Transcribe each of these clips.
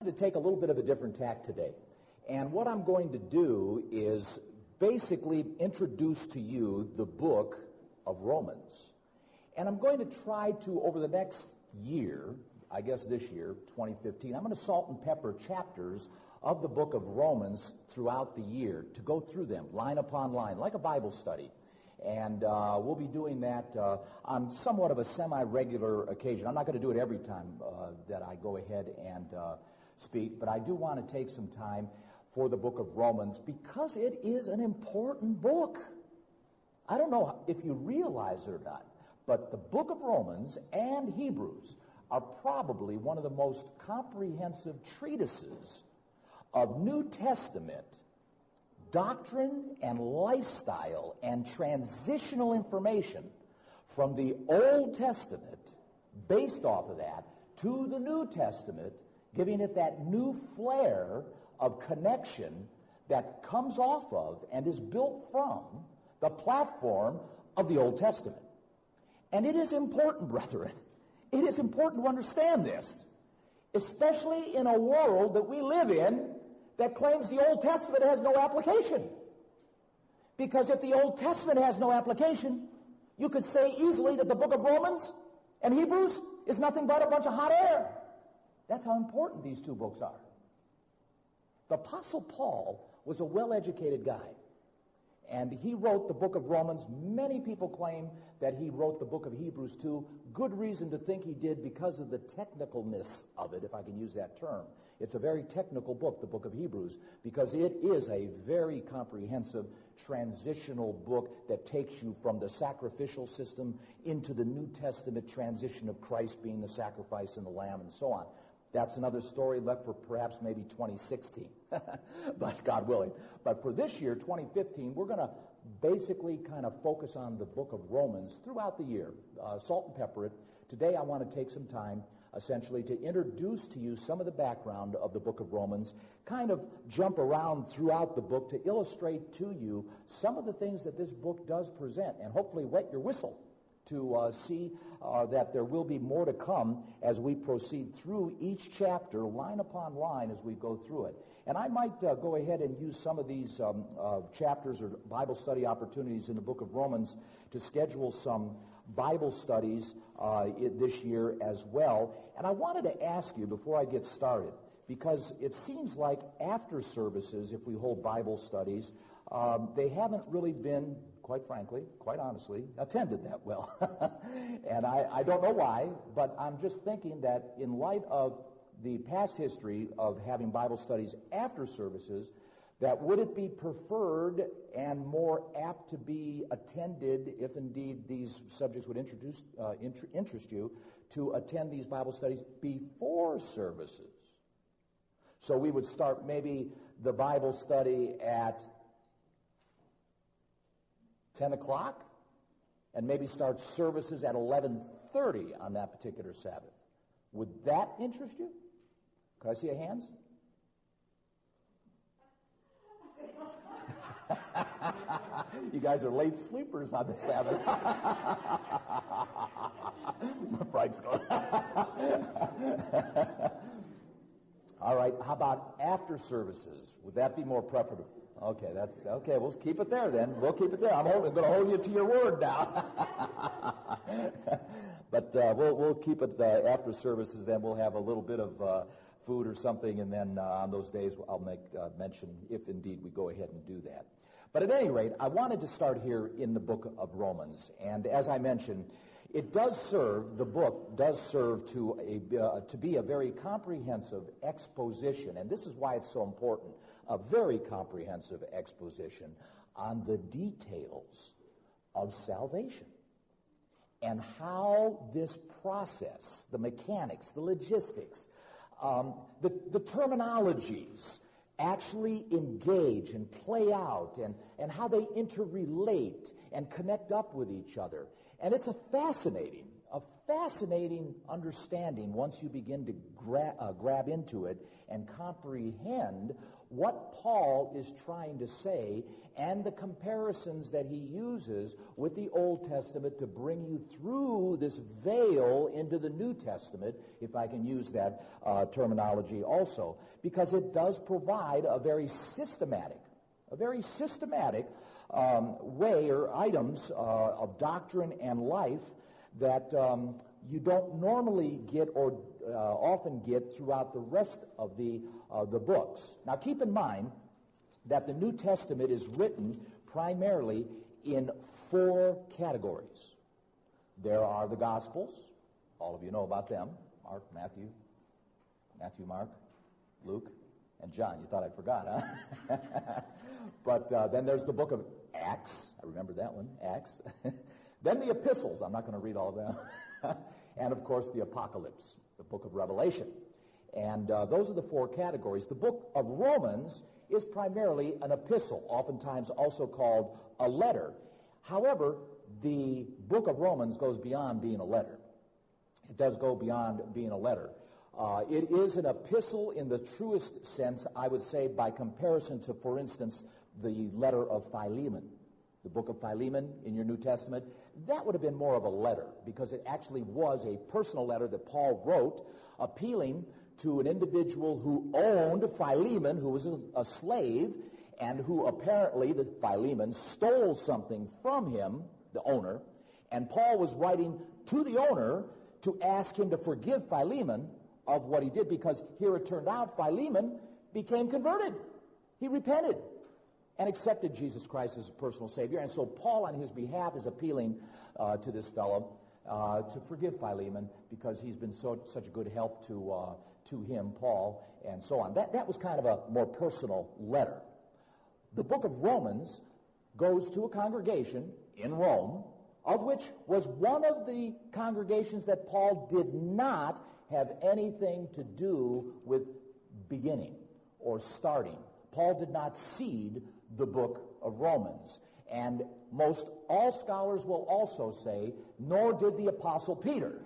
to take a little bit of a different tack today. And what I'm going to do is basically introduce to you the book of Romans. And I'm going to try to, over the next year, I guess this year, 2015, I'm going to salt and pepper chapters of the book of Romans throughout the year to go through them, line upon line, like a Bible study. And we'll be doing that on somewhat of a semi-regular occasion. I'm not going to do it every time that I go ahead and speak, but I do want to take some time for the book of Romans because it is an important book. I don't know if you realize it or not, but the book of Romans and Hebrews are probably one of the most comprehensive treatises of New Testament doctrine and lifestyle and transitional information from the Old Testament based off of that to the New Testament, giving it that new flair of connection that comes off of and is built from the platform of the Old Testament. And it is important, brethren. It is important to understand this, especially in a world that we live in that claims the Old Testament has no application. Because if the Old Testament has no application, you could say easily that the book of Romans and Hebrews is nothing but a bunch of hot air. That's how important these two books are. The Apostle Paul was a well-educated guy. And he wrote the book of Romans. Many people claim that he wrote the book of Hebrews too. Good reason to think he did because of the technicalness of it, if I can use that term. It's a very technical book, the book of Hebrews, because it is a very comprehensive transitional book that takes you from the sacrificial system into the New Testament transition of Christ being the sacrifice and the Lamb and so on. That's another story left for perhaps maybe 2016, but God willing. But for this year, 2015, we're going to basically kind of focus on the book of Romans throughout the year, salt and pepper it. Today I want to take some time essentially to introduce to you some of the background of the book of Romans, kind of jump around throughout the book to illustrate to you some of the things that this book does present, and hopefully wet your whistle to see that there will be more to come as we proceed through each chapter, line upon line, as we go through it. And I might go ahead and use some of these chapters or Bible study opportunities in the book of Romans to schedule some Bible studies this year as well. And I wanted to ask you before I get started, because it seems like after services, if we hold Bible studies, they haven't really been, quite frankly, quite honestly, attended that well. And I don't know why, but I'm just thinking that in light of the past history of having Bible studies after services, that would it be preferred and more apt to be attended, if indeed these subjects would interest you, to attend these Bible studies before services? So we would start maybe the Bible study at 10 o'clock, and maybe start services at 11:30 on that particular Sabbath. Would that interest you? Can I see your hands? You guys are late sleepers on the Sabbath. Frank's going. All right, how about after services? Would that be more preferable? Okay, that's okay. We'll keep it there then. We'll keep it there. I'm going to hold you to your word now. But we'll keep it after services. Then we'll have a little bit of food or something, and then on those days I'll make mention if indeed we go ahead and do that. But at any rate, I wanted to start here in the book of Romans, and as I mentioned, it does serve, the book does serve to be a very comprehensive exposition, and this is why it's so important, a very comprehensive exposition on the details of salvation and how this process, the mechanics, the logistics, the terminologies actually engage and play out, and how they interrelate and connect up with each other. And it's a fascinating a fascinating understanding once you begin to grab into it and comprehend what Paul is trying to say and the comparisons that he uses with the Old Testament to bring you through this veil into the New Testament, if I can use that terminology also, because it does provide a very systematic way or items of doctrine and life that you don't normally get or often get throughout the rest of the books. Now, keep in mind that the New Testament is written primarily in 4 categories. There are the Gospels. All of you know about them. Matthew, Mark, Luke, and John. You thought I forgot, huh? But then there's the book of Acts. I remember that one, Acts. Then the epistles. I'm not going to read all of them. And, of course, the Apocalypse, the book of Revelation. And those are the 4 categories. The book of Romans is primarily an epistle, oftentimes also called a letter. However, the book of Romans goes beyond being a letter. It does go beyond being a letter. It is an epistle in the truest sense, I would say, by comparison to, for instance, the letter of Philemon. The book of Philemon in your New Testament, that would have been more of a letter because it actually was a personal letter that Paul wrote appealing to an individual who owned Philemon, who was a slave, and who apparently, Philemon, stole something from him, the owner, and Paul was writing to the owner to ask him to forgive Philemon of what he did, because here it turned out Philemon became converted. He repented and accepted Jesus Christ as a personal Savior. And so Paul, on his behalf, is appealing to this fellow to forgive Philemon because he's been such a good help to him, Paul, and so on. That was kind of a more personal letter. The book of Romans goes to a congregation in Rome, of which was one of the congregations that Paul did not have anything to do with beginning or starting. Paul did not seed the book of Romans. And most all scholars will also say, nor did the Apostle Peter.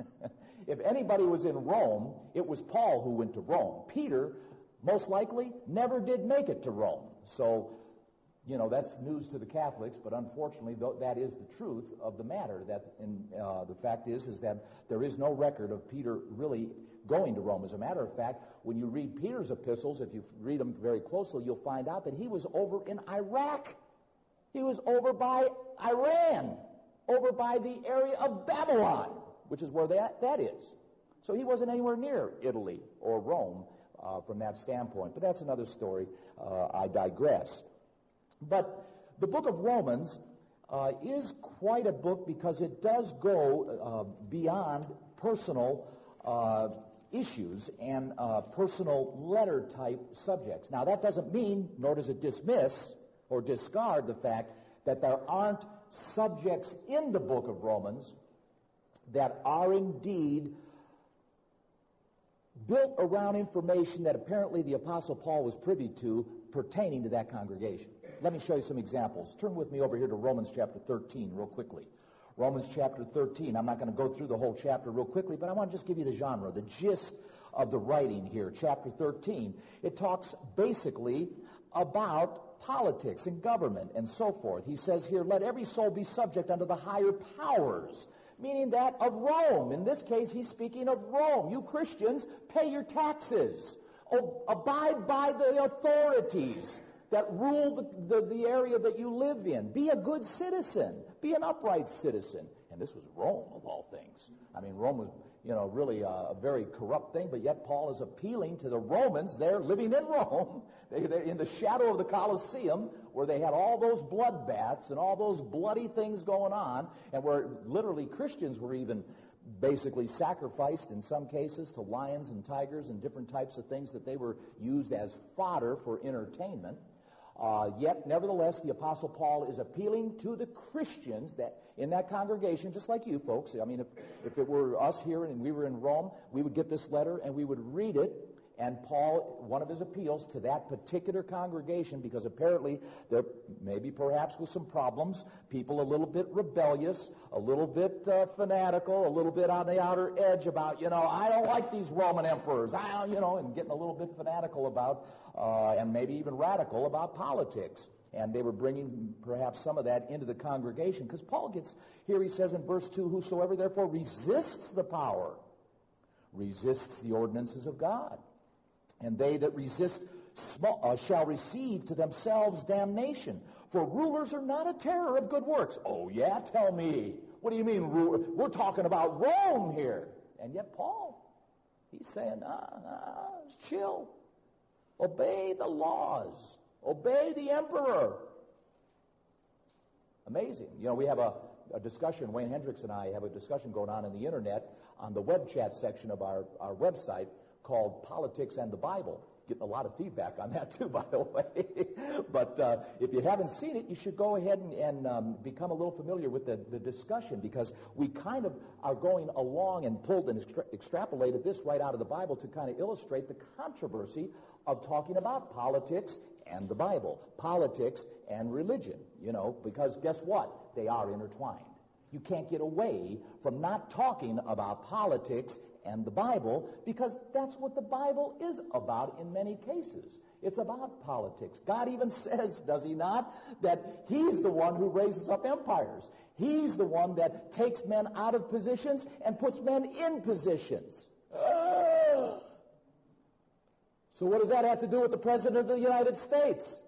If anybody was in Rome, it was Paul who went to Rome. Peter, most likely, never did make it to Rome. So, that's news to the Catholics, but unfortunately, that is the truth of the matter. The fact is that there is no record of Peter really going to Rome. As a matter of fact, when you read Peter's epistles, if you read them very closely, you'll find out that he was over in Iraq. He was over by Iran, over by the area of Babylon, which is where that is. So he wasn't anywhere near Italy or Rome from that standpoint. But that's another story. I digress. But the book of Romans is quite a book because it does go beyond personal issues and personal letter-type subjects. Now, that doesn't mean, nor does it dismiss or discard the fact that there aren't subjects in the book of Romans that are indeed built around information that apparently the Apostle Paul was privy to pertaining to that congregation. Let me show you some examples. Turn with me over here to Romans chapter 13 real quickly. Romans chapter 13. I'm not going to go through the whole chapter real quickly, but I want to just give you the genre, the gist of the writing here. Chapter 13. It talks basically about politics and government and so forth. He says here, let every soul be subject unto the higher powers, meaning that of Rome. In this case, he's speaking of Rome. You Christians, pay your taxes. Abide by the authorities that rule the area that you live in. Be a good citizen. Be an upright citizen. And this was Rome, of all things. I mean, Rome was, really a very corrupt thing, but yet Paul is appealing to the Romans there living in Rome. They're in the shadow of the Colosseum, where they had all those bloodbaths and all those bloody things going on, and where literally Christians were even basically sacrificed in some cases to lions and tigers and different types of things that they were used as fodder for entertainment. Yet, nevertheless, the Apostle Paul is appealing to the Christians that in that congregation, just like you folks. I mean, if it were us here and we were in Rome, we would get this letter and we would read it, And Paul, one of his appeals to that particular congregation, because apparently there maybe perhaps was some problems, people a little bit rebellious, a little bit fanatical, a little bit on the outer edge about, I don't like these Roman emperors, and getting a little bit fanatical about, and maybe even radical about politics. And they were bringing perhaps some of that into the congregation, because Paul gets, here he says in verse 2, whosoever therefore resists the power, resists the ordinances of God. And they that resist shall receive to themselves damnation. For rulers are not a terror of good works. Oh, yeah? Tell me. What do you mean, ruler? We're talking about Rome here. And yet Paul, he's saying, chill. Obey the laws. Obey the emperor. Amazing. We have a discussion, Wayne Hendricks and I have a discussion going on the internet on the web chat section of our website called Politics and the Bible. Getting a lot of feedback on that too, by the way. But if you haven't seen it, you should go ahead and become a little familiar with the discussion, because we kind of are going along and pulled and extrapolated this right out of the Bible to kind of illustrate the controversy of talking about politics and the Bible, politics and religion, because guess what? They are intertwined. You can't get away from not talking about politics and the Bible, because that's what the Bible is about in many cases. It's about politics. God even says, does he not, that he's the one who raises up empires. He's the one that takes men out of positions and puts men in positions. So what does that have to do with the President of the United States?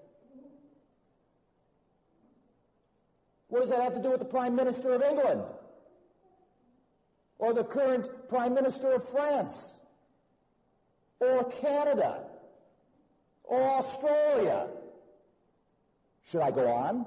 What does that have to do with the Prime Minister of England? Or the current Prime Minister of France? Or Canada? Or Australia? Should I go on?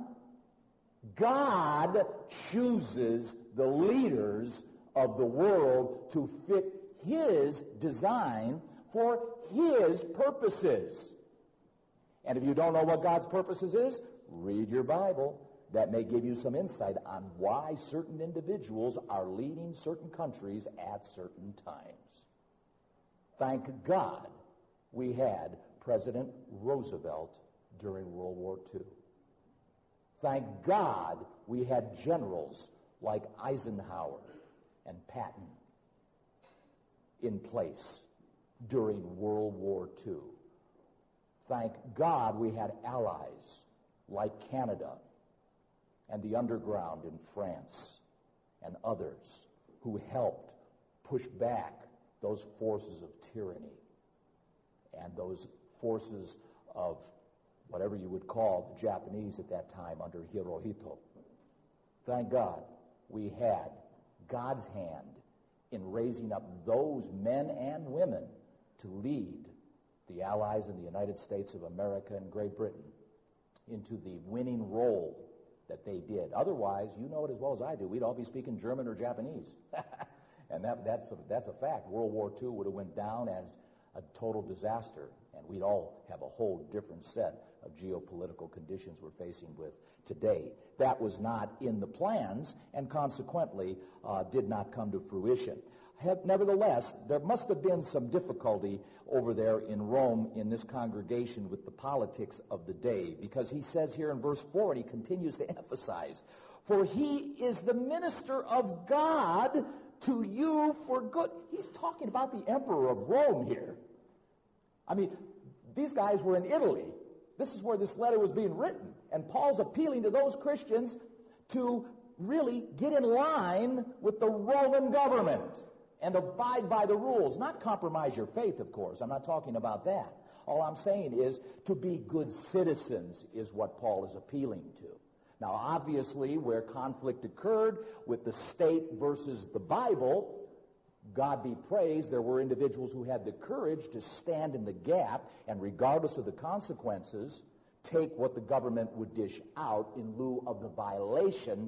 God chooses the leaders of the world to fit his design for his purposes. And if you don't know what God's purposes is, read your Bible. That may give you some insight on why certain individuals are leading certain countries at certain times. Thank God we had President Roosevelt during World War II. Thank God we had generals like Eisenhower and Patton in place during World War II. Thank God we had allies like Canada and the underground in France and others who helped push back those forces of tyranny and those forces of whatever you would call the Japanese at that time under Hirohito. Thank God we had God's hand in raising up those men and women to lead the Allies in the United States of America and Great Britain into the winning role that they did. Otherwise, you know it as well as I do, we'd all be speaking German or Japanese. And that's a fact. World War II would have went down as a total disaster, and we'd all have a whole different set of geopolitical conditions we're facing with today. That was not in the plans, and consequently did not come to fruition. Nevertheless, there must have been some difficulty over there in Rome in this congregation with the politics of the day, because he says here in verse 4, and he continues to emphasize, for he is the minister of God to you for good. He's talking about the emperor of Rome here. I mean, these guys were in Italy. This is where this letter was being written, and Paul's appealing to those Christians to really get in line with the Roman government and abide by the rules. Not compromise your faith, of course. I'm not talking about that. All I'm saying is to be good citizens is what Paul is appealing to. Now, obviously, where conflict occurred with the state versus the Bible, God be praised, there were individuals who had the courage to stand in the gap and, regardless of the consequences, take what the government would dish out in lieu of the violation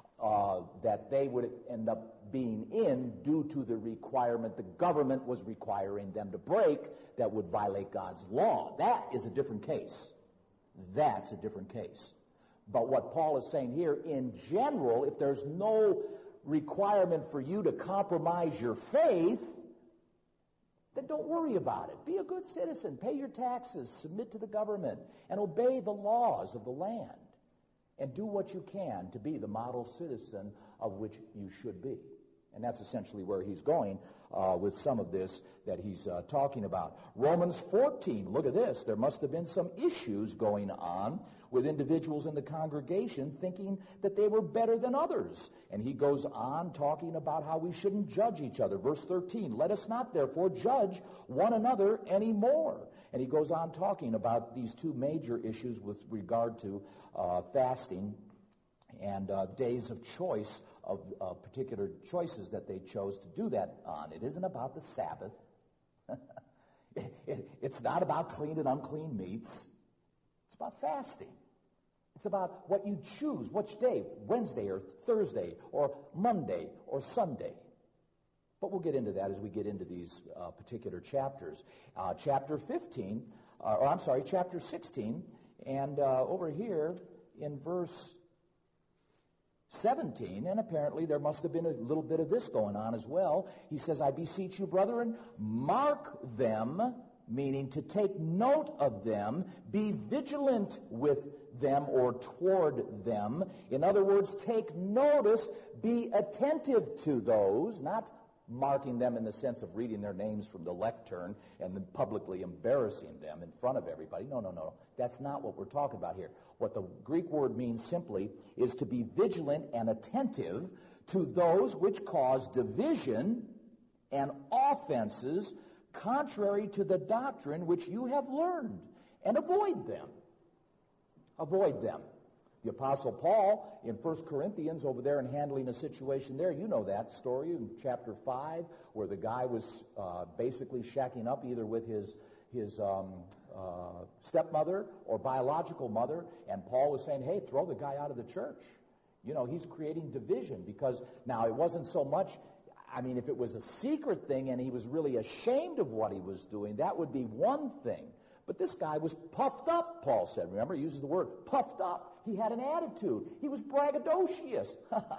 that they would end up being in due to the requirement the government was requiring them to break that would violate God's law. That is a different case. That's a different case. But what Paul is saying here, in general, if there's no requirement for you to compromise your faith, then don't worry about it. Be a good citizen. Pay your taxes. Submit to the government. And obey the laws of the land. And do what you can to be the model citizen of which you should be. And that's essentially where he's going with some of this that he's talking about. Romans 14, look at this. There must have been some issues going on with individuals in the congregation thinking that they were better than others. And he goes on talking about how we shouldn't judge each other. Verse 13, let us not therefore judge one another anymore. And he goes on talking about these two major issues with regard to fasting and days of choice of particular choices that they chose to do that on. It isn't about the Sabbath. It's not about clean and unclean meats. It's about fasting. It's about what you choose, which day, Wednesday or Thursday or Monday or Sunday. But we'll get into that as we get into these particular chapters. Chapter 16, and over here in verse 17, and apparently there must have been a little bit of this going on as well. He says, I beseech you, brethren, mark them, meaning to take note of them, be vigilant with them or toward them. In other words, take notice, be attentive to those, not marking them in the sense of reading their names from the lectern and then publicly embarrassing them in front of everybody. No. That's not what we're talking about here. What the Greek word means simply is to be vigilant and attentive to those which cause division and offenses contrary to the doctrine which you have learned, and avoid them. Avoid them. The Apostle Paul in 1 Corinthians over there and handling a situation there, you know that story in chapter 5 where the guy was basically shacking up either with his stepmother or biological mother, and Paul was saying, hey, throw the guy out of the church. You know, he's creating division because now it wasn't so much, I mean, if it was a secret thing and he was really ashamed of what he was doing, that would be one thing. But this guy was puffed up, Paul said. Remember, he uses the word puffed up. He had an attitude. He was braggadocious.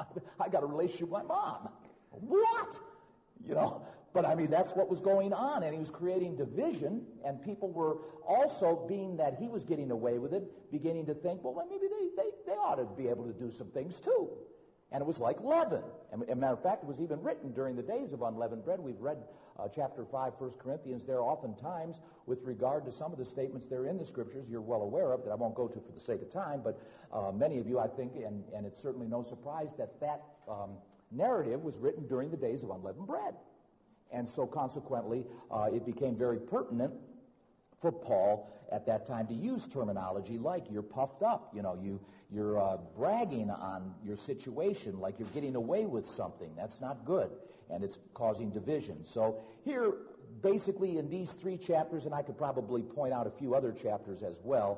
I got a relationship with my mom. What? You know, but I mean, that's what was going on. And he was creating division, and people were also, being that he was getting away with it, beginning to think, well, maybe they ought to be able to do some things too. And it was like leaven. And as a matter of fact, it was even written during the days of unleavened bread. We've read chapter 5, 1 Corinthians there oftentimes with regard to some of the statements there in the Scriptures you're well aware of that I won't go to for the sake of time, but many of you, I think, and it's certainly no surprise that narrative was written during the days of unleavened bread. And so consequently, it became very pertinent for Paul at that time to use terminology like you're puffed up, you know, you're bragging on your situation like you're getting away with something. That's not good, and it's causing division. So here, basically in these 3 chapters, and I could probably point out a few other chapters as well,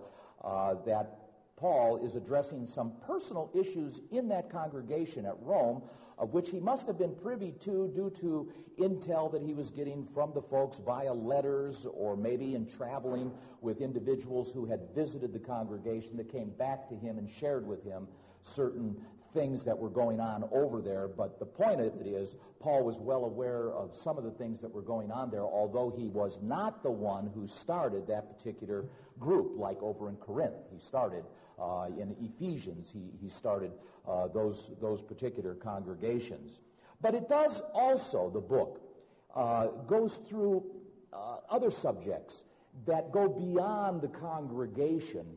that Paul is addressing some personal issues in that congregation at Rome, of which he must have been privy to due to intel that he was getting from the folks via letters or maybe in traveling with individuals who had visited the congregation that came back to him and shared with him certain things that were going on over there. But the point of it is, Paul was well aware of some of the things that were going on there, although he was not the one who started that particular group, like over in Corinth. He started in Ephesians. He started those particular congregations. But it does also, the book, goes through other subjects that go beyond the congregation,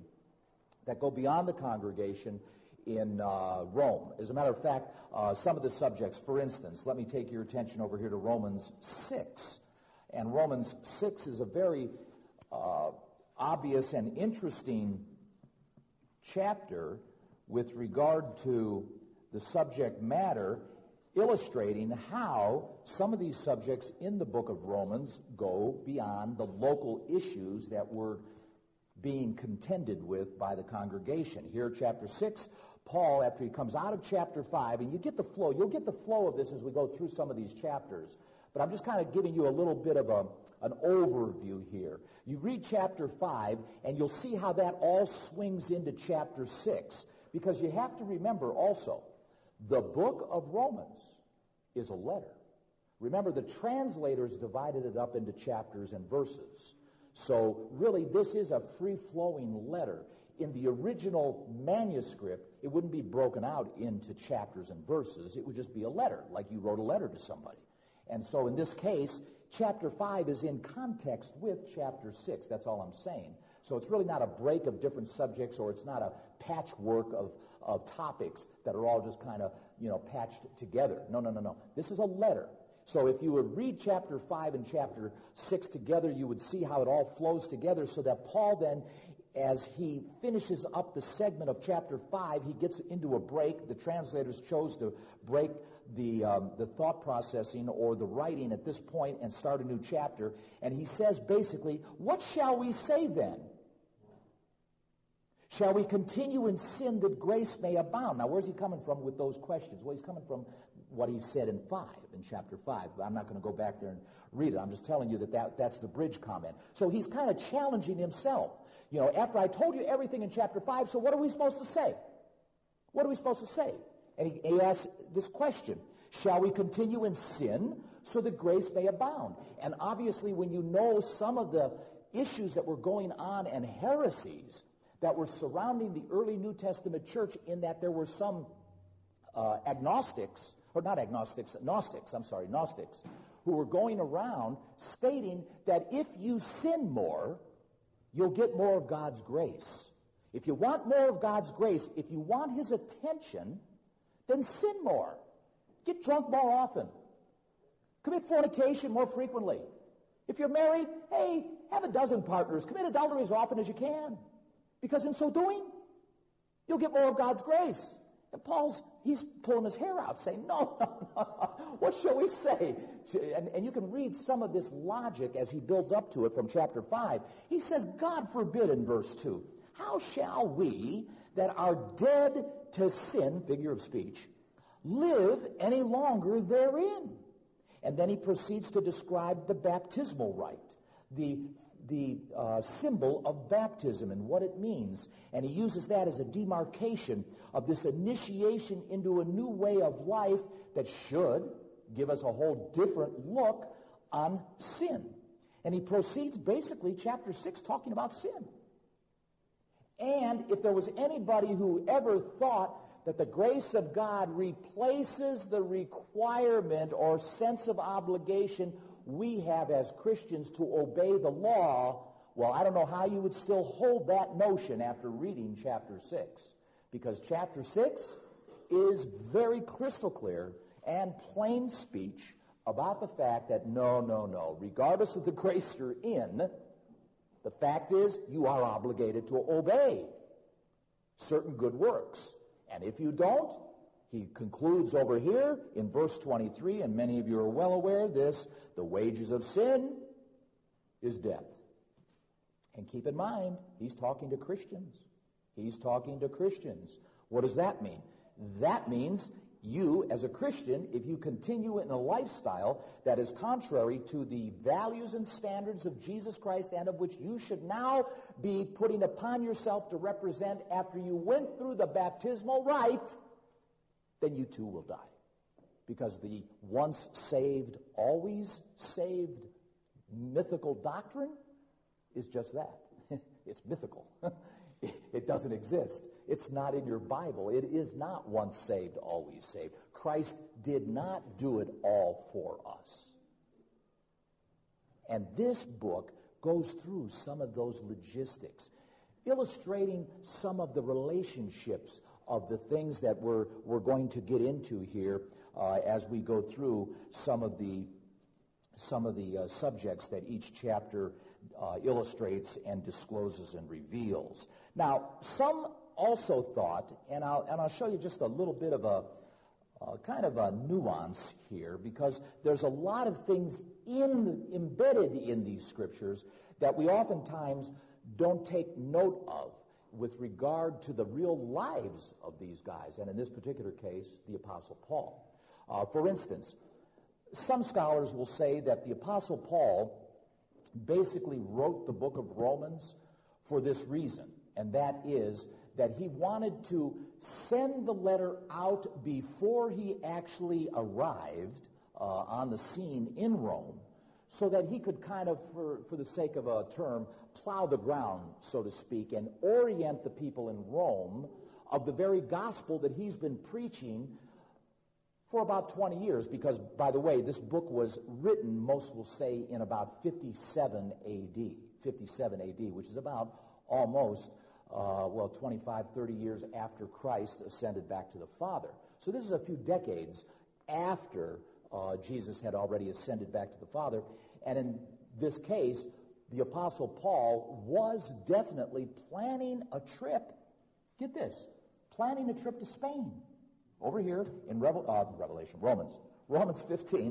in Rome. As a matter of fact, some of the subjects, for instance, let me take your attention over here to Romans 6. And Romans 6 is a very obvious and interesting chapter with regard to the subject matter, illustrating how some of these subjects in the book of Romans go beyond the local issues that were being contended with by the congregation. Here, chapter 6, Paul, after he comes out of chapter 5, and you'll get the flow of this as we go through some of these chapters, but I'm just kind of giving you a little bit of an overview here. You read chapter 5, and you'll see how that all swings into chapter 6, because you have to remember also, the book of Romans is a letter. Remember, the translators divided it up into chapters and verses. So really, this is a free-flowing letter. In the original manuscript, it wouldn't be broken out into chapters and verses. It would just be a letter, like you wrote a letter to somebody. And so in this case, chapter 5 is in context with chapter 6. That's all I'm saying. So it's really not a break of different subjects, or it's not a patchwork of topics that are all just kind of, patched together. No. This is a letter. So if you would read chapter 5 and chapter 6 together, you would see how it all flows together, so that Paul then, as he finishes up the segment of chapter 5, he gets into a break. The translators chose to break the thought processing or the writing at this point and start a new chapter. And he says basically, what shall we say then? Shall we continue in sin that grace may abound? Now, where's he coming from with those questions? Well, he's coming from what he said in chapter 5. I'm not going to go back there and read it. I'm just telling you that's the bridge comment. So he's kind of challenging himself. After I told you everything in chapter 5, so what are we supposed to say? What are we supposed to say? And he asks this question, shall we continue in sin so that grace may abound? And obviously, when you know some of the issues that were going on and heresies that were surrounding the early New Testament church, in that there were some Gnostics, who were going around stating that if you sin more, you'll get more of God's grace. If you want more of God's grace, if you want his attention, then sin more. Get drunk more often. Commit fornication more frequently. If you're married, hey, have a dozen partners. Commit adultery as often as you can. Because in so doing, you'll get more of God's grace. And he's pulling his hair out, saying, no. What shall we say? And you can read some of this logic as he builds up to it from chapter 5. He says, God forbid in verse 2, how shall we that are dead to sin, figure of speech, live any longer therein? And then he proceeds to describe the baptismal rite, the symbol of baptism and what it means. And he uses that as a demarcation of this initiation into a new way of life that should give us a whole different look on sin. And he proceeds basically chapter 6 talking about sin. And if there was anybody who ever thought that the grace of God replaces the requirement or sense of obligation we have as Christians to obey the law, well, I don't know how you would still hold that notion after reading chapter 6. Because chapter 6 is very crystal clear and plain speech about the fact that no, regardless of the grace you're in, the fact is you are obligated to obey certain good works. And if you don't, he concludes over here in verse 23, and many of you are well aware of this, the wages of sin is death. And keep in mind, he's talking to Christians. He's talking to Christians. What does that mean? That means you, as a Christian, if you continue in a lifestyle that is contrary to the values and standards of Jesus Christ and of which you should now be putting upon yourself to represent after you went through the baptismal rite, then you too will die. Because the once saved, always saved mythical doctrine is just that. It's mythical. It doesn't exist. It's not in your Bible. It is not once saved, always saved. Christ did not do it all for us. And this book goes through some of those logistics, illustrating some of the relationships of the things that we're going to get into here as we go through some of the subjects that each chapter illustrates and discloses and reveals. Now, some also thought, and I'll show you just a little bit of a kind of a nuance here, because there's a lot of things embedded in these scriptures that we oftentimes don't take note of with regard to the real lives of these guys, and in this particular case, the Apostle Paul. For instance, some scholars will say that the Apostle Paul basically wrote the book of Romans for this reason, and that is that he wanted to send the letter out before he actually arrived on the scene in Rome so that he could kind of, for the sake of a term, plow the ground, so to speak, and orient the people in Rome of the very gospel that he's been preaching for about 20 years. Because, by the way, this book was written, most will say, in about 57 A.D., which is about almost 25, 30 years after Christ ascended back to the Father. So this is a few decades after Jesus had already ascended back to the Father. And in this case, the Apostle Paul was definitely planning a trip, get this, planning a trip to Spain. Over here in Romans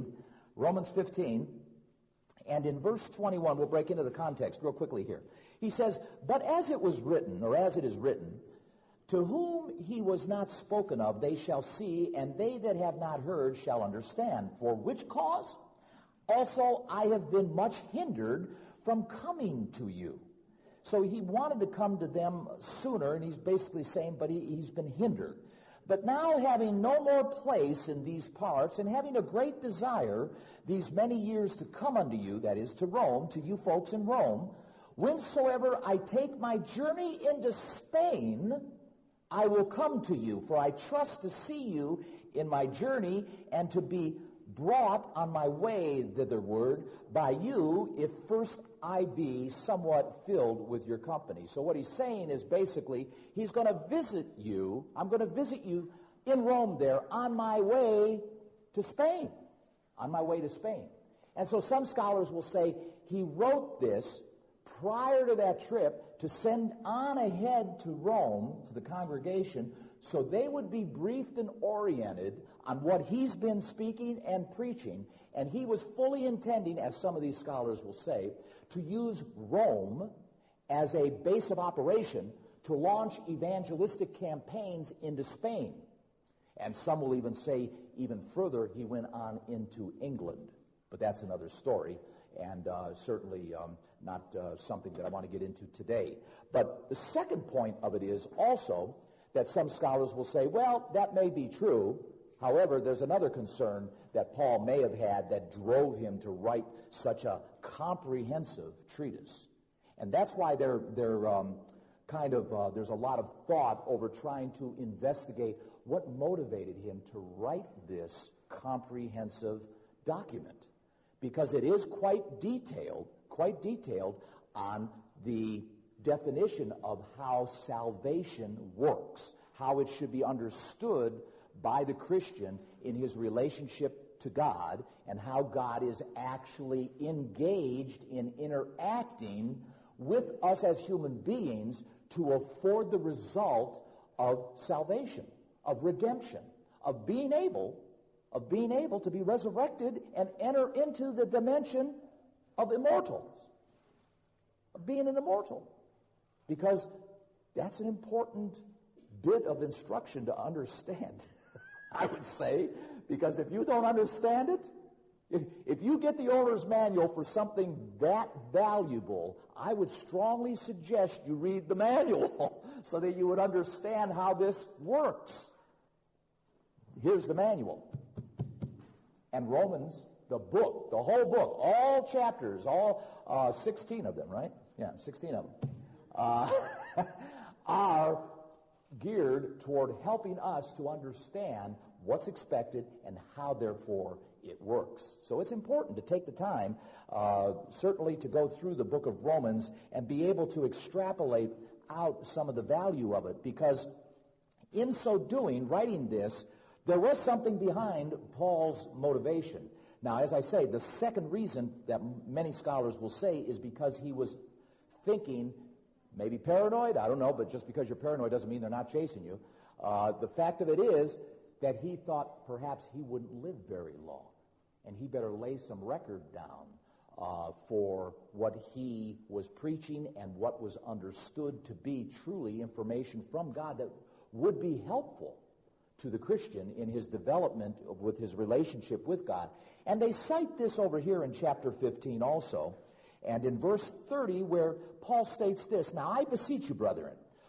15, and in verse 21, we'll break into the context real quickly here. He says, "But as it was written, or as it is written, to whom he was not spoken of, they shall see, and they that have not heard shall understand. For which cause also I have been much hindered from coming to you." So he wanted to come to them sooner, and he's basically saying, but he's been hindered. "But now, having no more place in these parts, and having a great desire these many years to come unto you," that is, to Rome, to you folks in Rome, "whensoever I take my journey into Spain, I will come to you, for I trust to see you in my journey, and to be brought on my way thitherward by you, if first I be somewhat filled with your company." So what he's saying is basically, he's going to visit you. I'm going to visit you in Rome there on my way to Spain. On my way to Spain. And so some scholars will say he wrote this prior to that trip to send on ahead to Rome, to the congregation, so they would be briefed and oriented on what he's been speaking and preaching. And he was fully intending, as some of these scholars will say, to use Rome as a base of operation to launch evangelistic campaigns into Spain. And some will even say, even further, he went on into England. But that's another story, and certainly not something that I want to get into today. But the second point of it is also that some scholars will say, well, that may be true. However, there's another concern that Paul may have had that drove him to write such a comprehensive treatise. And that's why there's a lot of thought over trying to investigate what motivated him to write this comprehensive document. Because it is quite detailed on the definition of how salvation works, how it should be understood by the Christian in his relationship to God, and how God is actually engaged in interacting with us as human beings to afford the result of salvation, of redemption, of being able to be resurrected and enter into the dimension of immortals, of being an immortal. Because that's an important bit of instruction to understand, I would say, because if you don't understand it, if you get the owner's manual for something that valuable, I would strongly suggest you read the manual so that you would understand how this works. Here's the manual. And Romans, the book, the whole book, all chapters, all 16 of them, right? Yeah, 16 of them, are geared toward helping us to understand what's expected and how, therefore, it works. So it's important to take the time, certainly to go through the book of Romans and be able to extrapolate out some of the value of it, because in so doing, writing this, there was something behind Paul's motivation. Now, as I say, the second reason that many scholars will say is because he was thinking, maybe paranoid, I don't know, but just because you're paranoid doesn't mean they're not chasing you. The fact of it is that he thought perhaps he wouldn't live very long, and he better lay some record down for what he was preaching and what was understood to be truly information from God that would be helpful to the Christian in his development with his relationship with God. And they cite this over here in chapter 15 also, and in verse 30, where Paul states this, "Now I beseech you, brethren,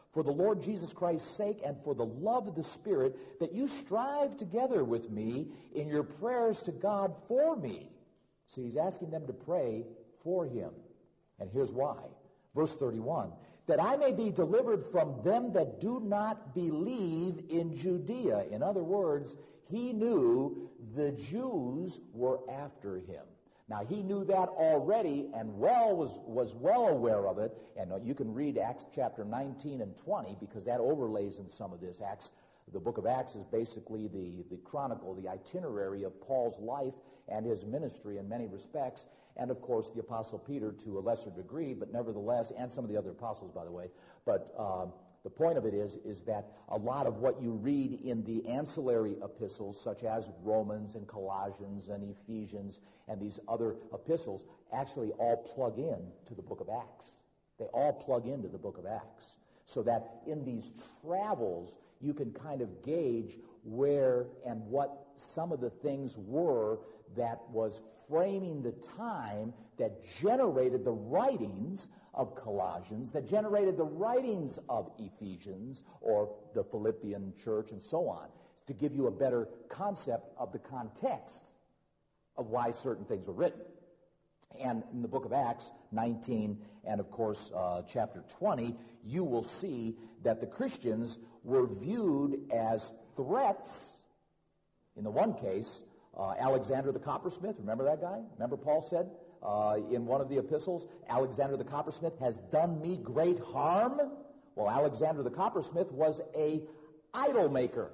for the Lord Jesus Christ's sake and for the love of the Spirit, that you strive together with me in your prayers to God for me. See, he's asking them to pray for him. And here's why. Verse 31, that I may be delivered from them that do not believe in Judea. In other words, he knew the Jews were after him. Now, he knew that already and was well aware of it. And you can read Acts chapter 19 and 20 because that overlays in some of this. The book of Acts is basically the chronicle, the itinerary of Paul's life and his ministry in many respects. And, of course, the Apostle Peter to a lesser degree, but nevertheless, and some of the other apostles, by the way. But the point of it is that a lot of what you read in the ancillary epistles, such as Romans and Colossians and Ephesians and these other epistles, actually all plug in to the book of Acts. They all plug into the book of Acts. So that in these travels, you can kind of gauge where and what some of the things were that was framing the time that generated the writings of Colossians, that generated the writings of Ephesians or the Philippian church and so on, to give you a better concept of the context of why certain things were written. And in the book of Acts 19 and, of course, chapter 20, you will see that the Christians were viewed as threats. In the one case, Alexander the coppersmith, remember that guy? Remember Paul said in one of the epistles, Alexander the coppersmith has done me great harm? Well, Alexander the coppersmith was a idol maker.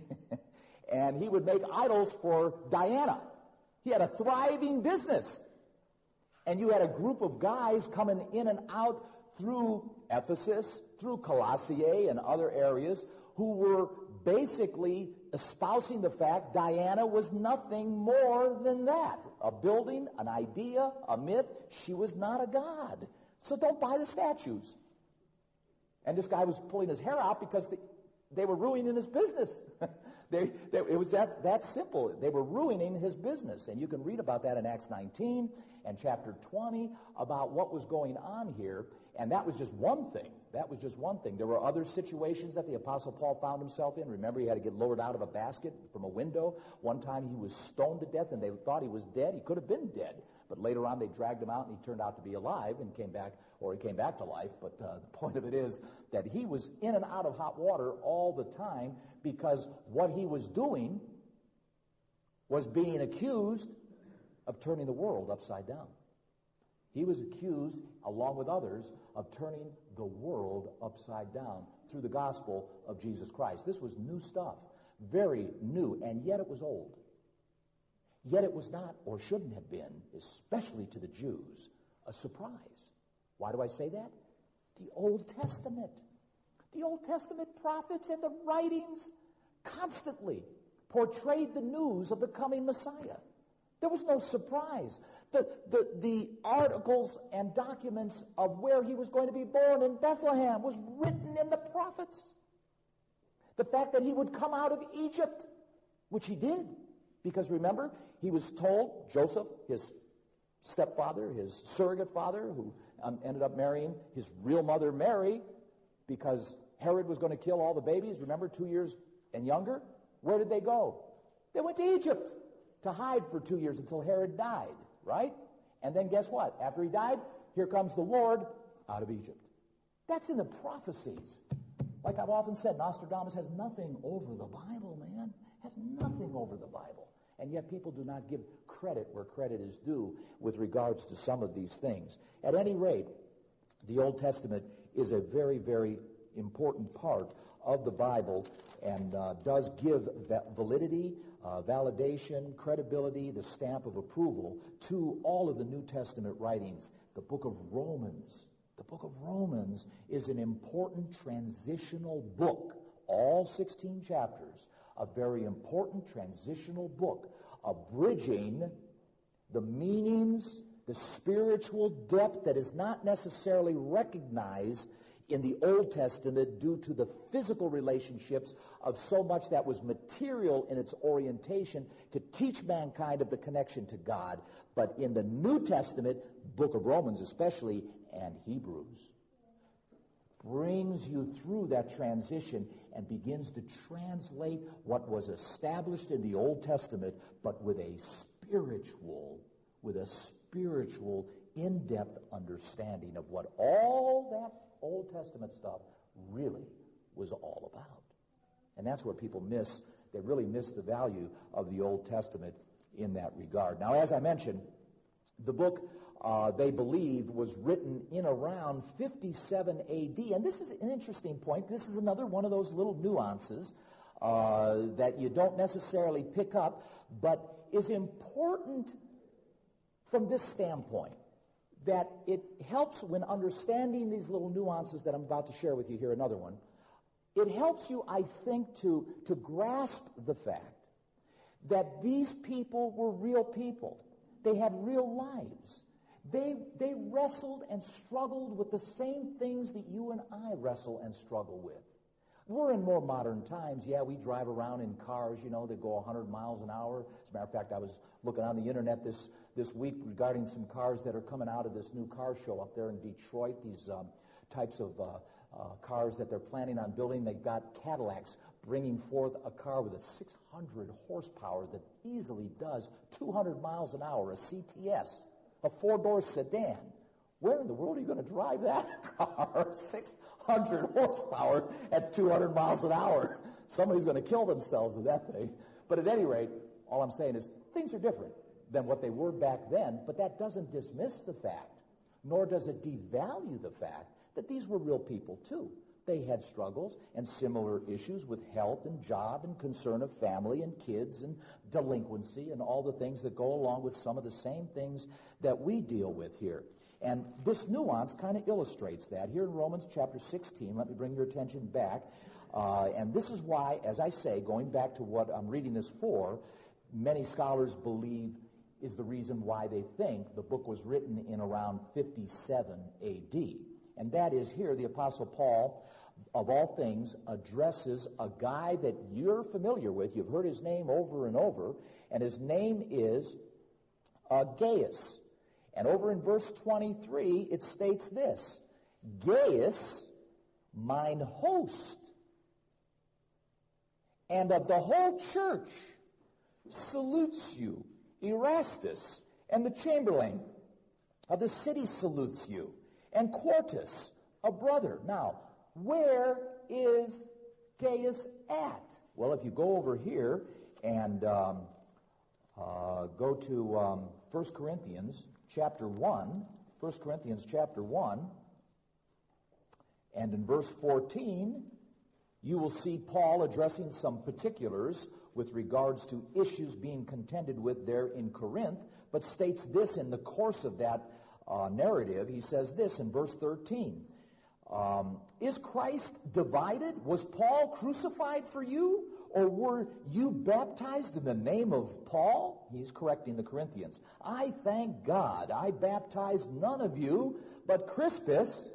And he would make idols for Diana. He had a thriving business. And you had a group of guys coming in and out through Ephesus, through Colossae and other areas, who were basically espousing the fact Diana was nothing more than that. A building, an idea, a myth. She was not a god. So don't buy the statues. And this guy was pulling his hair out because they were ruining his business. It was that simple. They were ruining his business. And you can read about that in Acts 19 and chapter 20 about what was going on here. And that was just one thing. That was just one thing. There were other situations that the Apostle Paul found himself in. Remember, he had to get lowered out of a basket from a window. One time he was stoned to death and they thought he was dead. He could have been dead. But later on they dragged him out and he turned out to be alive and came back to life. But the point of it is that he was in and out of hot water all the time because what he was doing was being accused of turning the world upside down. He was accused, along with others, of turning the world upside down through the gospel of Jesus Christ. This was new stuff, very new, and yet it was old. Yet it was not, or shouldn't have been, especially to the Jews, a surprise. Why do I say that? The Old Testament. The Old Testament prophets and the writings constantly portrayed the news of the coming Messiah. There was no surprise. The articles and documents of where he was going to be born in Bethlehem was written in the prophets. The fact that he would come out of Egypt, which he did, because remember, he was told, Joseph, his stepfather, his surrogate father, who ended up marrying his real mother Mary, because Herod was going to kill all the babies, remember, 2 years and younger. Where did they go? They went to Egypt to hide for 2 years until Herod died, right? And then guess what? After he died, here comes the Lord out of Egypt. That's in the prophecies. Like I've often said, Nostradamus has nothing over the Bible, man. Has nothing over the Bible. And yet people do not give credit where credit is due with regards to some of these things. At any rate, the Old Testament is a very, very important part of the Bible and does give validity, validation, credibility, the stamp of approval to all of the New Testament writings. The book of Romans. The book of Romans is an important transitional book. All 16 chapters. A very important transitional book. Abridging the meanings, the spiritual depth that is not necessarily recognized in the Old Testament due to the physical relationships of so much that was material in its orientation to teach mankind of the connection to God. But in the New Testament, book of Romans especially, and Hebrews, brings you through that transition and begins to translate what was established in the Old Testament, but with a spiritual, in-depth understanding of what all that Old Testament stuff really was all about. And that's where people miss. They really miss the value of the Old Testament in that regard. Now, as I mentioned, the book, they believe, was written in around 57 A.D. And this is an interesting point. This is another one of those little nuances that you don't necessarily pick up, but is important from this standpoint, that it helps when understanding these little nuances that I'm about to share with you here, another one. It helps you, I think, to grasp the fact that these people were real people. They had real lives. They wrestled and struggled with the same things that you and I wrestle and struggle with. We're in more modern times. Yeah, we drive around in cars, that go 100 miles an hour. As a matter of fact, I was looking on the internet this week regarding some cars that are coming out of this new car show up there in Detroit, these types of cars that they're planning on building. They've got Cadillacs bringing forth a car with a 600 horsepower that easily does 200 miles an hour, a CTS, a four-door sedan. Where in the world are you going to drive that car? 600 horsepower at 200 miles an hour. Somebody's going to kill themselves with that thing. But at any rate, all I'm saying is things are different than what they were back then, but that doesn't dismiss the fact, nor does it devalue the fact that these were real people too. They had struggles and similar issues with health and job and concern of family and kids and delinquency and all the things that go along with some of the same things that we deal with here. And this nuance kind of illustrates that. Here in Romans chapter 16, let me bring your attention back. And this is why, as I say, going back to what I'm reading this for, many scholars believe is the reason why they think the book was written in around 57 A.D. And that is here the Apostle Paul, of all things, addresses a guy that you're familiar with. You've heard his name over and over, and his name is Gaius. And over in verse 23, it states this: Gaius, mine host, and of the whole church, salutes you. Erastus and the chamberlain of the city salutes you. And Quartus, a brother. Now, where is Gaius at? Well, if you go over here and go to 1 Corinthians chapter 1, 1 Corinthians chapter 1, and in verse 14, you will see Paul addressing some particulars with regards to issues being contended with there in Corinth, but states this in the course of that narrative. He says this in verse 13. Is Christ divided? Was Paul crucified for you? Or were you baptized in the name of Paul? He's correcting the Corinthians. I thank God I baptized none of you but Crispus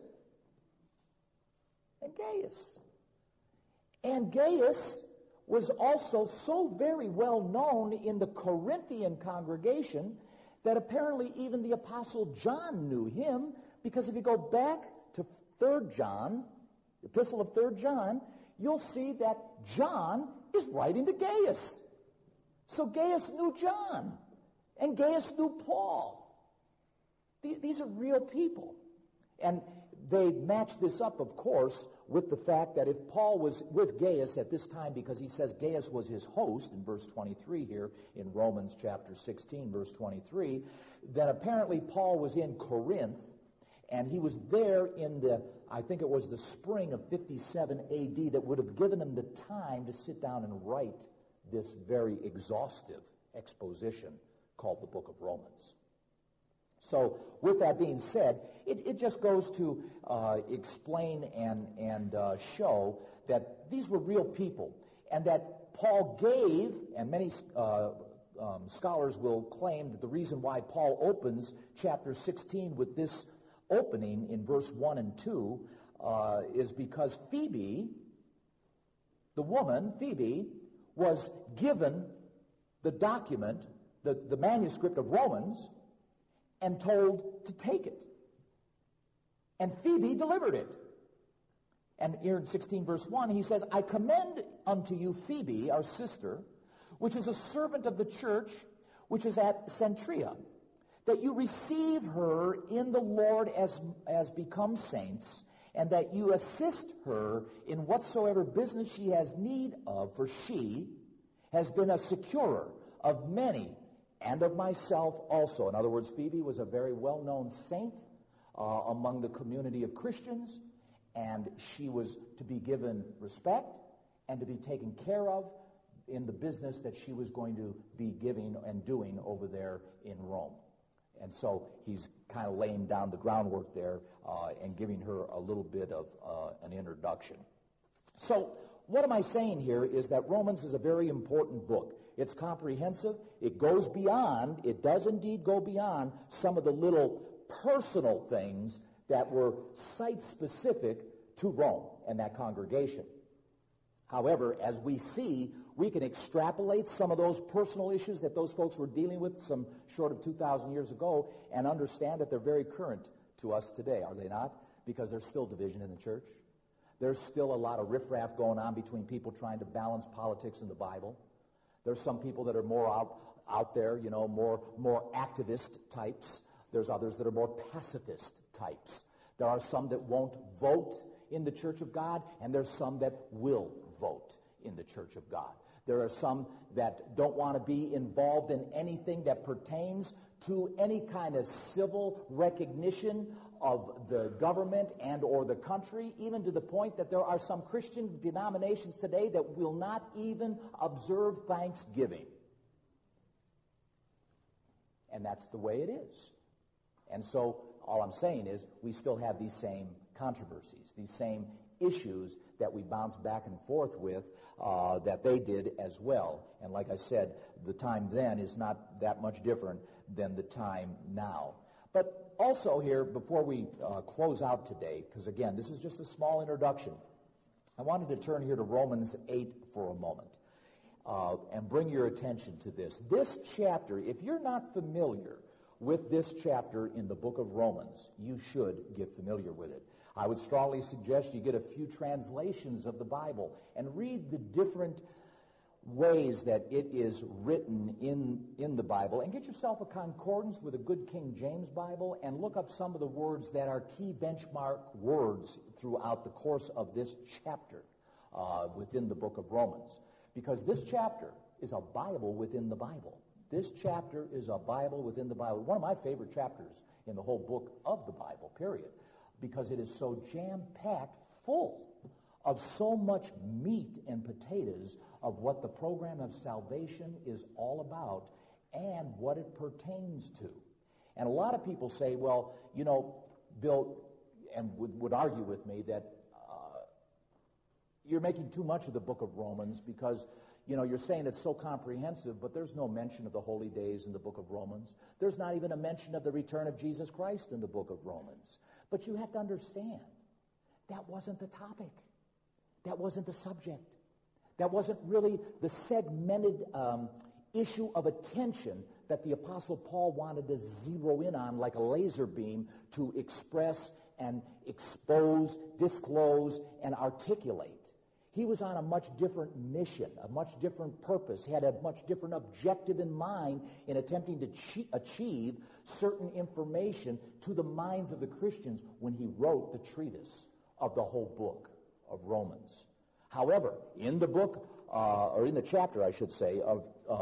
and Gaius. And Gaius was also so very well known in the Corinthian congregation that apparently even the Apostle John knew him, because if you go back to 3 John, the epistle of 3 John, you'll see that John is writing to Gaius. So Gaius knew John, and Gaius knew Paul. These are real people. And they match this up, of course, with the fact that if Paul was with Gaius at this time, because he says Gaius was his host in verse 23 here in Romans chapter 16, verse 23, then apparently Paul was in Corinth, and he was there in I think it was the spring of 57 A.D. that would have given him the time to sit down and write this very exhaustive exposition called the Book of Romans. So, with that being said, it just goes to explain and show that these were real people, and that Paul gave, and many scholars will claim that the reason why Paul opens chapter 16 with this opening in verse 1 and 2 is because Phoebe, the woman, Phoebe, was given the document, the manuscript of Romans, and told to take it. And Phoebe delivered it. And here in 16 verse 1, he says, I commend unto you Phoebe, our sister, which is a servant of the church, which is at Centria, that you receive her in the Lord as becomes saints, and that you assist her in whatsoever business she has need of, for she has been a securer of many, and of myself also. In other words, Phoebe was a very well-known saint among the community of Christians, and she was to be given respect and to be taken care of in the business that she was going to be giving and doing over there in Rome. And so he's kind of laying down the groundwork there and giving her a little bit of an introduction. So what am I saying here is that Romans is a very important book. It's comprehensive. It goes beyond, it does indeed go beyond some of the little personal things that were site-specific to Rome and that congregation. However, as we see, we can extrapolate some of those personal issues that those folks were dealing with some short of 2,000 years ago and understand that they're very current to us today, are they not? Because there's still division in the church. There's still a lot of riffraff going on between people trying to balance politics and the Bible. There's some people that are more out there, more activist types. There's others that are more pacifist types. There are some that won't vote in the Church of God, and there's some that will vote in the Church of God. There are some that don't want to be involved in anything that pertains to any kind of civil recognition of the government and or the country, even to the point that there are some Christian denominations today that will not even observe Thanksgiving. And that's the way it is. And so all I'm saying is we still have these same controversies, these same issues that we bounce back and forth with that they did as well. And like I said, the time then is not that much different than the time now. But also here, before we close out today, because again, this is just a small introduction, I wanted to turn here to Romans 8 for a moment and bring your attention to this. This chapter, if you're not familiar with this chapter in the book of Romans, you should get familiar with it. I would strongly suggest you get a few translations of the Bible and read the different ways that it is written in the Bible, and get yourself a concordance with a good King James Bible and look up some of the words that are key benchmark words throughout the course of this chapter within the book of Romans. Because this chapter is a Bible within the Bible. This chapter is a Bible within the Bible. One of my favorite chapters in the whole book of the Bible, period, because it is so jam-packed full of so much meat and potatoes of what the program of salvation is all about and what it pertains to. And a lot of people say, well, Bill, and would argue with me that you're making too much of the book of Romans because you're saying it's so comprehensive, but there's no mention of the holy days in the book of Romans. There's not even a mention of the return of Jesus Christ in the book of Romans. But you have to understand, that wasn't the topic. That wasn't the subject. That wasn't really the segmented issue of attention that the Apostle Paul wanted to zero in on like a laser beam to express and expose, disclose, and articulate. He was on a much different mission, a much different purpose. He had a much different objective in mind in attempting to achieve certain information to the minds of the Christians when he wrote the treatise of the whole book of Romans. However, in the book, or in the chapter, I should say, of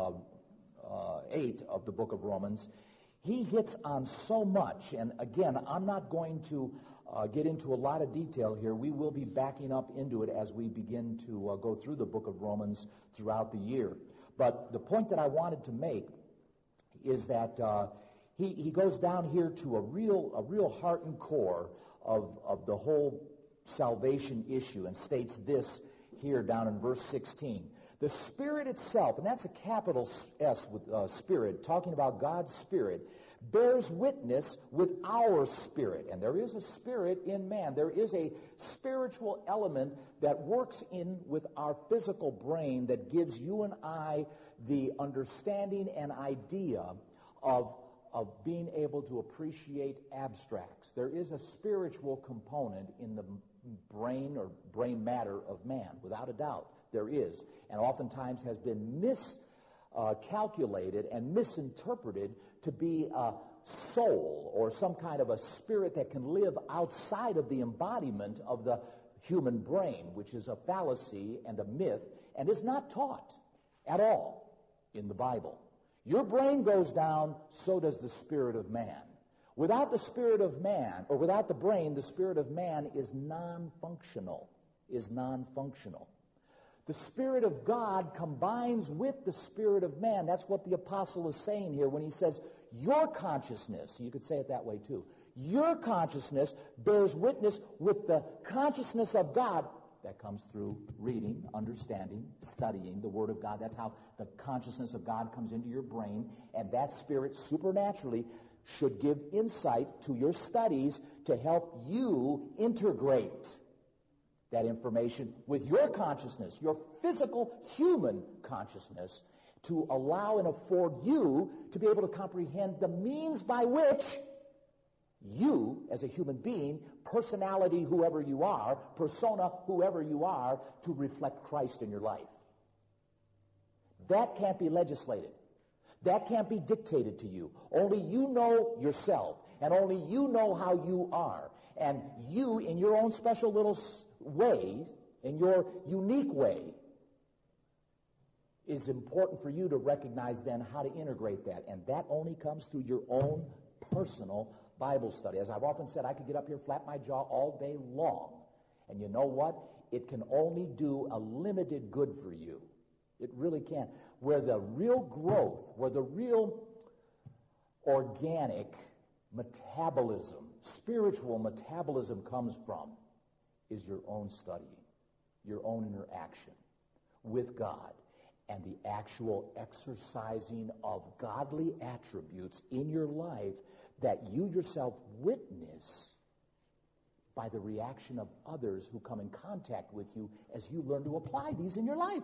8 of the book of Romans, he hits on so much, and again, I'm not going to get into a lot of detail here. We will be backing up into it as we begin to go through the book of Romans throughout the year. But the point that I wanted to make is that he goes down here to a real heart and core of the whole salvation issue and states this here down in verse 16. The Spirit itself, and that's a capital S with Spirit, talking about God's Spirit, bears witness with our spirit. And there is a spirit in man. There is a spiritual element that works in with our physical brain that gives you and I the understanding and idea of of being able to appreciate abstracts. There is a spiritual component in the brain or brain matter of man, without a doubt. There is, and oftentimes has been miscalculated and misinterpreted to be a soul or some kind of a spirit that can live outside of the embodiment of the human brain, which is a fallacy and a myth, and is not taught at all in the Bible. Your brain goes down, so does the spirit of man. Without the spirit of man, or without the brain, the spirit of man is non-functional. The Spirit of God combines with the Spirit of man. That's what the apostle is saying here when he says, your consciousness, you could say it that way too, your consciousness bears witness with the consciousness of God. That comes through reading, understanding, studying the Word of God. That's how the consciousness of God comes into your brain, and that Spirit supernaturally should give insight to your studies to help you integrate that information with your consciousness, your physical human consciousness, to allow and afford you to be able to comprehend the means by which you, as a human being, personality, whoever you are, persona, whoever you are, to reflect Christ in your life. That can't be legislated. That can't be dictated to you. Only you know yourself, and only you know how you are. And you, in your own special little way, in your unique way, is important for you to recognize then how to integrate that. And that only comes through your own personal Bible study. As I've often said, I could get up here, flap my jaw all day long. And you know what? It can only do a limited good for you. It really can. Where the real growth, where the real organic metabolism, spiritual metabolism comes from, is your own studying, your own interaction with God, and the actual exercising of godly attributes in your life that you yourself witness by the reaction of others who come in contact with you as you learn to apply these in your life.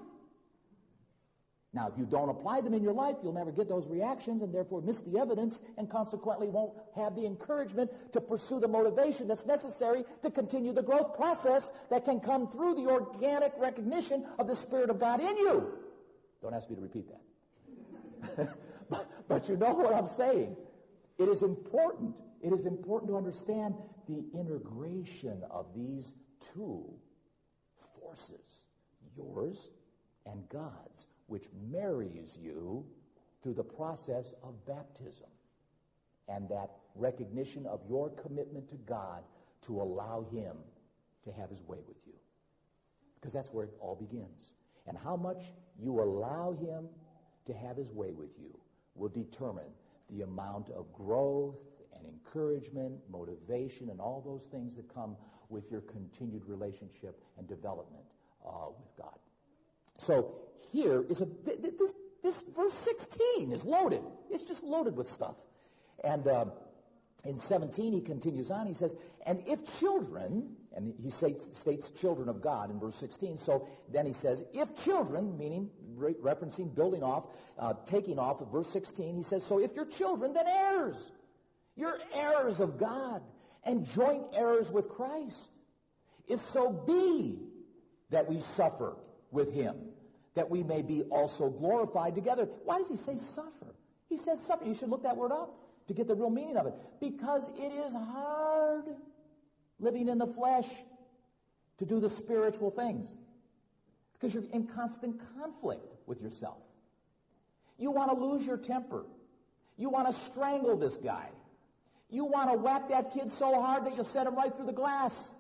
Now, if you don't apply them in your life, you'll never get those reactions and therefore miss the evidence and consequently won't have the encouragement to pursue the motivation that's necessary to continue the growth process that can come through the organic recognition of the Spirit of God in you. Don't ask me to repeat that. but you know what I'm saying. It is important. It is important to understand the integration of these two forces, yours and God's, which marries you through the process of baptism and that recognition of your commitment to God to allow Him to have His way with you. Because that's where it all begins. And how much you allow Him to have His way with you will determine the amount of growth and encouragement, motivation, and all those things that come with your continued relationship and development with God. So here is this verse 16 is loaded. It's just loaded with stuff. And in 17 he continues on. He says, and if children, and he states children of God in verse 16. So then he says, if children, meaning referencing, building off, taking off of verse 16, he says, so if you're children, then heirs. You're heirs of God and joint heirs with Christ. If so be that we suffer with Him, that we may be also glorified together. Why does he say suffer? He says suffer. You should look that word up to get the real meaning of it. Because it is hard living in the flesh to do the spiritual things. Because you're in constant conflict with yourself. You want to lose your temper. You want to strangle this guy. You want to whack that kid so hard that you'll set him right through the glass.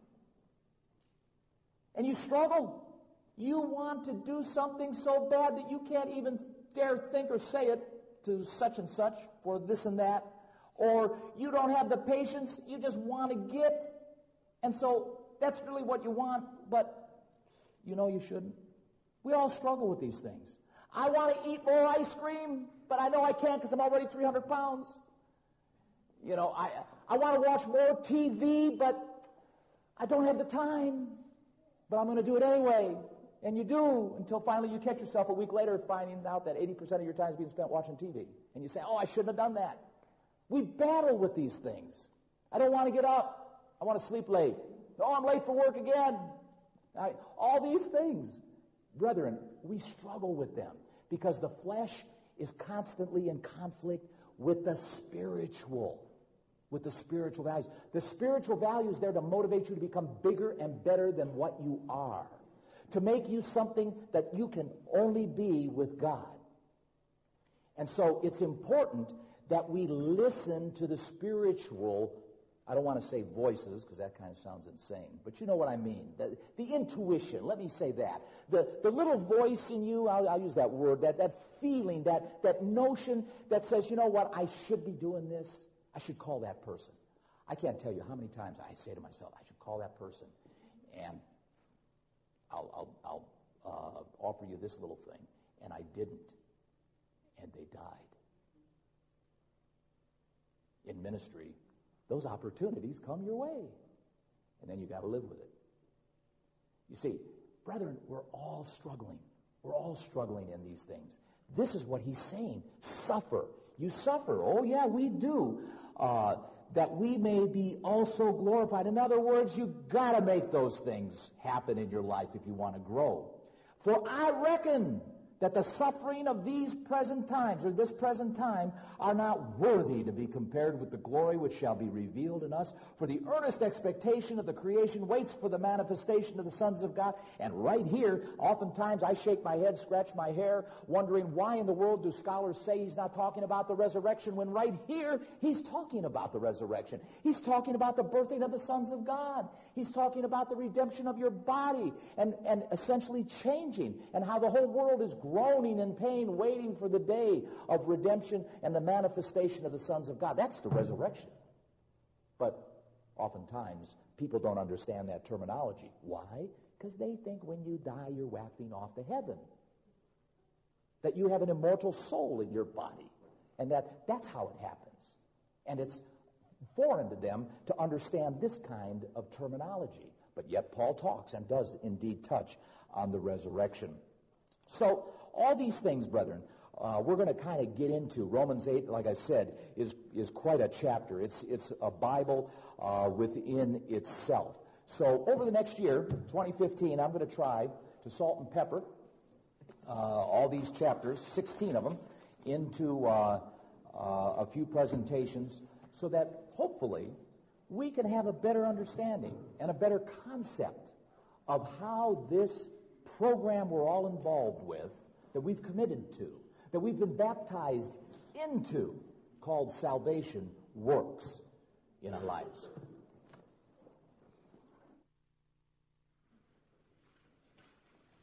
And you struggle. You want to do something so bad that you can't even dare think or say it to such and such for this and that. Or you don't have the patience, you just want to get. And so that's really what you want, but you know you shouldn't. We all struggle with these things. I want to eat more ice cream, but I know I can't because I'm already 300 pounds. You know, I want to watch more TV, but I don't have the time. But I'm going to do it anyway. And you do, until finally you catch yourself a week later finding out that 80% of your time is being spent watching TV. And you say, oh, I shouldn't have done that. We battle with these things. I don't want to get up. I want to sleep late. Oh, I'm late for work again. All these things. Brethren, we struggle with them because the flesh is constantly in conflict with the spiritual values. The spiritual value is there to motivate you to become bigger and better than what you are, to make you something that you can only be with God. And so it's important that we listen to the spiritual, I don't want to say voices because that kind of sounds insane, but you know what I mean. The intuition, let me say that. The little voice in you, I'll use that word, that feeling, that notion that says, you know what, I should be doing this. I should call that person. I can't tell you how many times I say to myself, I should call that person, and I'll offer you this little thing, and I didn't, and they died. In ministry, those opportunities come your way, and then you got to live with it. You see, brethren, we're all struggling. We're all struggling in these things. This is what he's saying. Suffer. You suffer. Oh, yeah, we do. That we may be also glorified. In other words, you got to make those things happen in your life if you want to grow. For I reckon that the suffering of these present times, or this present time, are not worthy to be compared with the glory which shall be revealed in us. For the earnest expectation of the creation waits for the manifestation of the sons of God. And right here, oftentimes I shake my head, scratch my hair, wondering why in the world do scholars say he's not talking about the resurrection, when right here he's talking about the resurrection. He's talking about the birthing of the sons of God. He's talking about the redemption of your body and essentially changing, and how the whole world is groaning in pain, waiting for the day of redemption and the manifestation of the sons of God. That's the resurrection. But oftentimes, people don't understand that terminology. Why? Because they think when you die, you're wafting off to heaven. That you have an immortal soul in your body. And that's how it happens. And it's foreign to them to understand this kind of terminology. But yet Paul talks and does indeed touch on the resurrection. So all these things, brethren, we're going to kind of get into. Romans 8, like I said, is quite a chapter. It's a Bible within itself. So over the next year, 2015, I'm going to try to salt and pepper all these chapters, 16 of them, into a few presentations so that hopefully we can have a better understanding and a better concept of how this program we're all involved with, that we've committed to, that we've been baptized into, called salvation, works in our lives.